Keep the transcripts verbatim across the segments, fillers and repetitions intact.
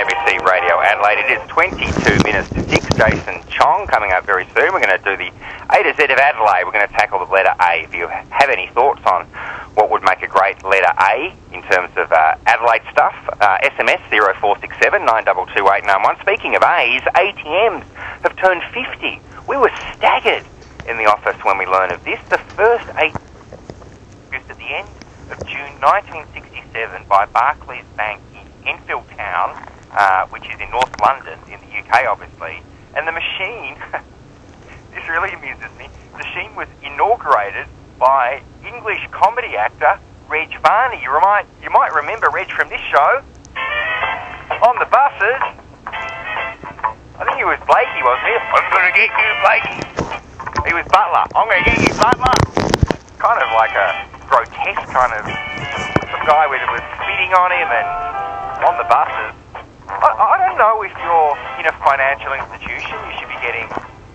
A B C Radio Adelaide. It is twenty-two minutes to six. Jason Chong coming up very soon. We're going to do the A to Z of Adelaide. We're going to tackle the letter A. If you have any thoughts on what would make a great letter A in terms of uh, Adelaide stuff, uh, S M S zero four six seven nine two two eight nine one. Speaking of A's, A T Ms have turned fifty. We were staggered in the office when we learned of this. The first A T M used at the end of June nineteen sixty-seven by Barclays Bank in Enfield Town, uh, which is in North London, in the U K, obviously. And the machine, this really amuses me, the machine was inaugurated by English comedy actor Reg Varney. You might, you might remember Reg from this show. On the buses, I think he was Blakey, wasn't he? I'm going to get you, Blakey. He was Butler. I'm going to get you, Butler. Kind of like a grotesque kind of some guy with was spitting on him and on the buses. I, I don't know if you're in a financial institution, you should be getting,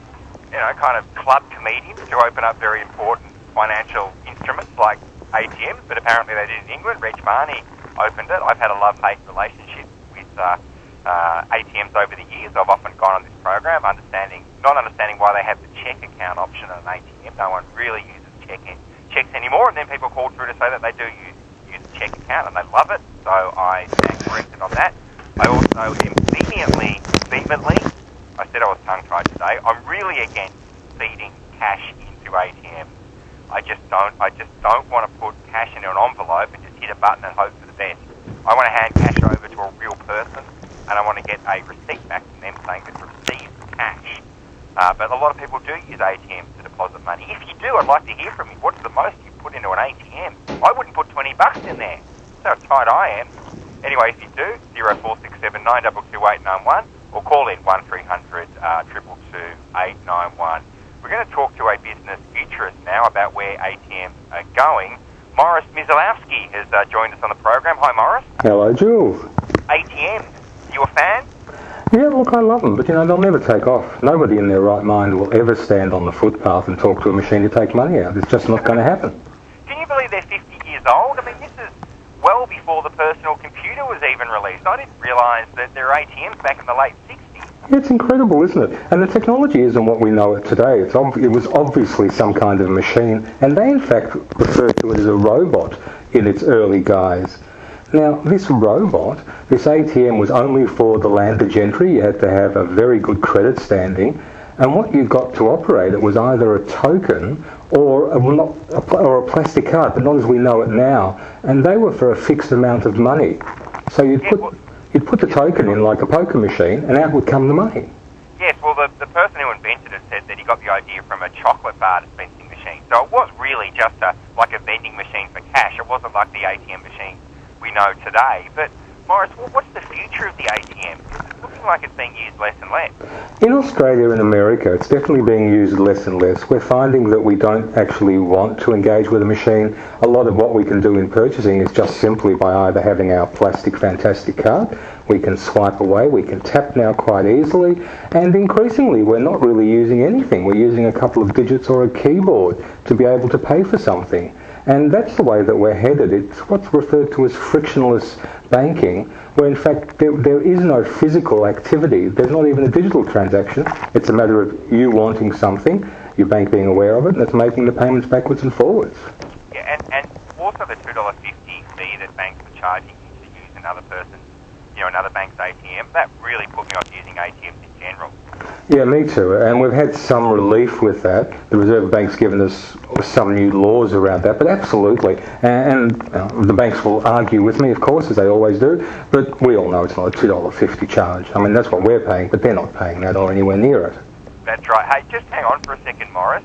you know, kind of club comedians to open up very important financial instruments like A T Ms, but apparently they did in England. Reg Varney opened it. I've had a love-hate relationship with uh, uh, A T Ms over the years. I've often gone on this program understanding, not understanding why they have the cheque account option on an A T M. No one really uses cheque in, checks anymore, and then people called through to say that they do use, use a cheque account and they love it, so I stand corrected on that. I also am vehemently, vehemently, I said I was tongue-tied today, I'm really against feeding cash into A T Ms. I just don't, I just don't want to put cash into an envelope and just hit a button and hope for the best. I want to hand cash over to a real person, and I want to get a receipt back from them saying they've received cash. Uh, but a lot of people do use A T Ms to deposit money. If you do, I'd like to hear from you. What's the most you put into an A T M? I wouldn't put twenty bucks in there. That's how tight I am. Anyway, if you do, zero four six seven nine two two eight nine one or call in one three hundred two two two eight nine one. We're going to talk to a business futurist now about where A T Ms are going. Morris Mizalowski has uh, joined us on the program. Hi, Morris. Hello, Jules. A T Ms, you a fan? Yeah, look, I love them, but you know, they'll never take off. Nobody in their right mind will ever stand on the footpath and talk to a machine to take money out. It's just not going to happen. Can you believe they're fifty years old? I mean, this is well before the personal computer was even released. I didn't realise that there were A T Ms back in the late sixties. It's incredible, isn't it? And the technology isn't what we know it today. It's ob- it was obviously some kind of machine, and they in fact referred to it as a robot in its early guise. Now, this robot, this A T M was only for the landed gentry. You had to have a very good credit standing, and what you got to operate it was either a token or a, well, not a, pl- or a plastic card, but not as we know it now. And they were for a fixed amount of money. So you'd Yeah, put well, you'd put the token in like a poker machine, and out would come the money. yes, well, the, the person who invented it said that he got the idea from a chocolate bar dispensing machine. So it was really just a, like a vending machine for cash. It wasn't like the A T M machine we know today. But Morris, what's the future of the A T M? It's looking like it's being used less and less. In Australia and America, it's definitely being used less and less. We're finding that we don't actually want to engage with a machine. A lot of what we can do in purchasing is just simply by either having our plastic fantastic card, we can swipe away, we can tap now quite easily, and increasingly we're not really using anything. We're using a couple of digits or a keyboard to be able to pay for something. And that's the way that we're headed. It's what's referred to as frictionless banking, where in fact there, there is no physical activity. There's not even a digital transaction. It's a matter of you wanting something, your bank being aware of it, and it's making the payments backwards and forwards. Yeah, and, and also the two dollars fifty fee that banks were charging you to use another person's, you know, another bank's A T M, that really put me off using A T Ms in general. Yeah, me too. And we've had some relief with that. The Reserve Bank's given us some new laws around that, but absolutely. And, and uh, the banks will argue with me, of course, as they always do, but we all know it's not a two dollars fifty charge. I mean, that's what we're paying, but they're not paying that or anywhere near it. That's right. Hey, just hang on for a second, Morris.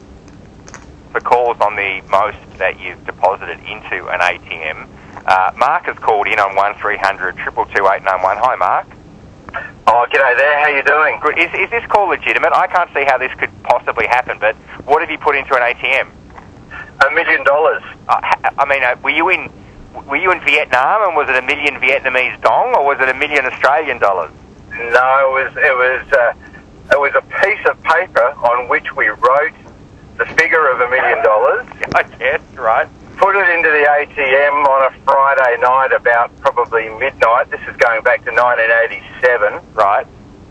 For calls on the most that you've deposited into an A T M, uh, Mark has called in on one three hundred two two two eight nine one. Hi, Mark. Oh, g'day there. How you doing? Good. Is, is this call legitimate? I can't see how this could possibly happen, but what have you put into an A T M? A million dollars. Uh, I mean, uh, were you in were you in Vietnam, and was it a million Vietnamese dong, or was it a million Australian dollars? No, it was it was uh, it was a piece of paper on which we wrote the figure of a million dollars. I guess, right. put it into the A T M on a Friday night about probably midnight. This is going back to nineteen eighty-seven. Right.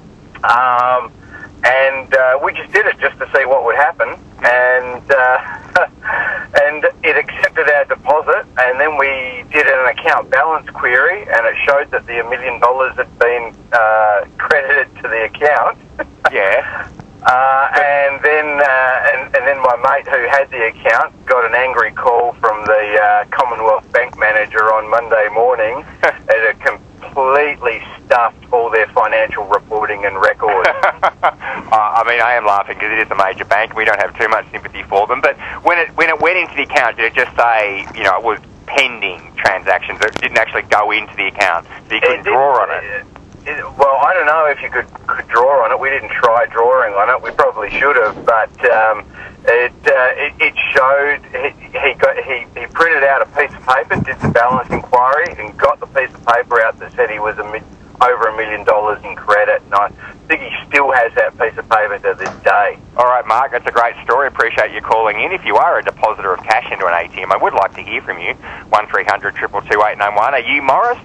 Um, and uh, we just did it just to see what would happen. And uh, and it accepted our deposit. And then we did an account balance query, and it showed that the a million dollars had been uh, credited to the account. Yeah. Uh, and then uh, and, and then my mate who had the account got an angry call from the uh, Commonwealth Bank manager on Monday morning. It had completely stuffed all their financial reporting and records. uh, I mean, I am laughing because it is a major bank. We don't have too much sympathy for them. But when it when it went into the account, did it just say, you know, it was pending transactions? It didn't actually go into the account, so you couldn't It did- draw on it. it- It, well, I don't know if you could, could draw on it. We didn't try drawing on it. We probably should have, but um, it, uh, it it showed he he, got, he he printed out a piece of paper, did the balance inquiry, and got the piece of paper out that said he was a mid, over a million dollars in credit. And I think he still has that piece of paper to this day. All right, Mark, that's a great story. Appreciate you calling in. If you are a depositor of cash into an A T M, I would like to hear from you. one three hundred, two two two, eight nine one. Are you Morris?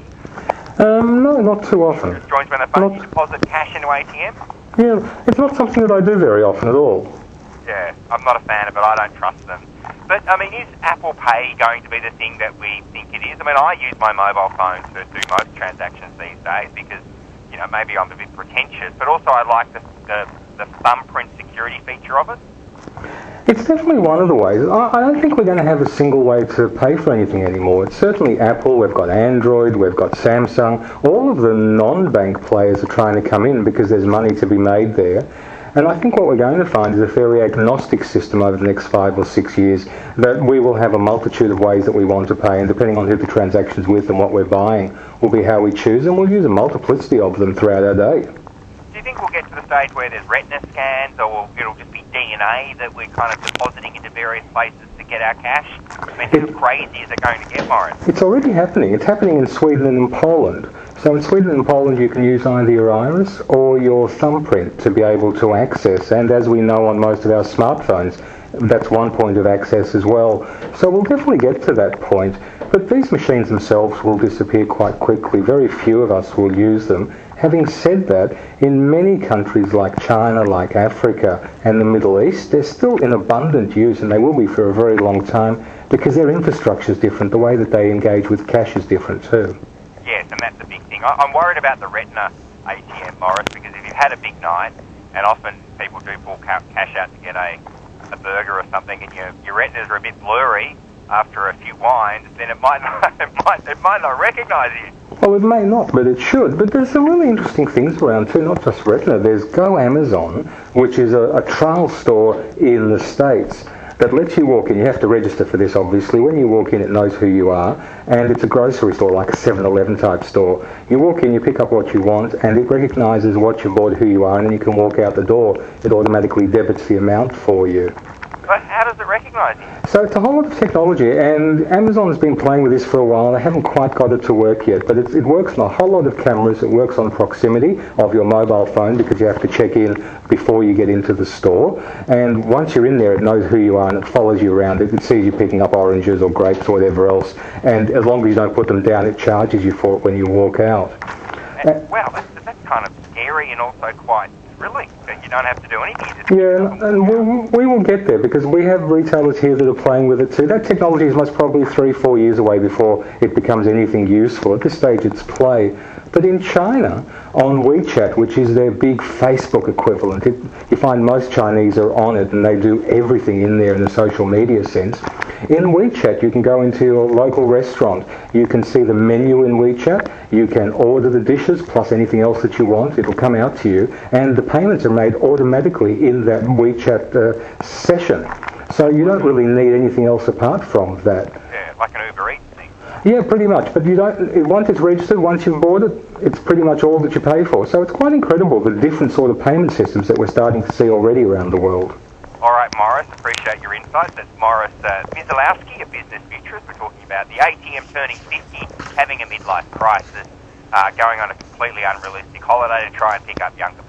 Um, no, not too often. Just joins me on the phone. Not- You deposit cash into A T M? Yeah, it's not something that I do very often at all. Yeah, I'm not a fan of it. I don't trust them. But, I mean, is Apple Pay going to be the thing that we think it is? I mean, I use my mobile phone to do most transactions these days because, you know, maybe I'm a bit pretentious, but also I like the, the, the thumbprint security feature of it. It's definitely one of the ways. I, I don't think we're going to have a single way to pay for anything anymore. It's certainly Apple, we've got Android, we've got Samsung. All of the non-bank players are trying to come in because there's money to be made there. And I think what we're going to find is a fairly agnostic system over the next five or six years, that we will have a multitude of ways that we want to pay, and depending on who the transaction's with and what we're buying will be how we choose, and we'll use a multiplicity of them throughout our day. Do you think we'll get to the stage where there's retina scans, or it'll just be D N A that we're kind of depositing into various places to get our cash? I mean, how crazy is it going to get, Morris? It's already happening. It's happening in Sweden and in Poland. So in Sweden and Poland you can use either your iris or your thumbprint to be able to access, and as we know on most of our smartphones, that's one point of access as well. So we'll definitely get to that point, but these machines themselves will disappear quite quickly. Very few of us will use them. Having said that, in many countries like China, like Africa and the Middle East, they're still in abundant use, and they will be for a very long time because their infrastructure is different. The way that they engage with cash is different too. Yes, and that's a big thing. I- I'm worried about the retina A T M, Morris, because if you've had a big night, and often people do pull ca- cash out to get a, a burger or something, and your, your retinas are a bit blurry after a few wines, then it might not, it might, it might not recognise you. Well, it may not, but it should. But there's some really interesting things around too, not just Retina. There's Go Amazon, which is a, a trial store in the States that lets you walk in. You have to register for this, obviously. When you walk in, it knows who you are, and it's a grocery store, like a seven eleven type store. You walk in, you pick up what you want, and it recognises what you bought, who you are, and then you can walk out the door. It automatically debits the amount for you. But how does it recognise you? So it's a whole lot of technology, and Amazon has been playing with this for a while. They haven't quite got it to work yet, but it's, it works on a whole lot of cameras. It works on proximity of your mobile phone because you have to check in before you get into the store. And once you're in there, it knows who you are and it follows you around. It, it sees you picking up oranges or grapes or whatever else. And as long as you don't put them down, it charges you for it when you walk out. And, uh, wow, that's, that's kind of scary and also quite thrilling that you don't have to do anything. You just Yeah, and, and we, we will get there because we have retailers here that are playing with it too. That technology is most probably three, four years away before it becomes anything useful. At this stage, it's play. But in China, on WeChat, which is their big Facebook equivalent, it, you find most Chinese are on it and they do everything in there in the social media sense. In WeChat, you can go into your local restaurant. You can see the menu in WeChat. You can order the dishes plus anything else that you want. It'll come out to you. And the payments are made automatically in that WeChat uh, session. So you don't really need anything else apart from that. Yeah, like an Uber Eats thing. Yeah, pretty much. But you don't. Once it's registered, once you've bought it, it's pretty much all that you pay for. So it's quite incredible the different sort of payment systems that we're starting to see already around the world. All right, Morris, appreciate your insights. That's Morris uh, Mizalowski, a business futurist. We're talking about the A T M turning fifty, having a midlife crisis, uh, going on a completely unrealistic holiday to try and pick up younger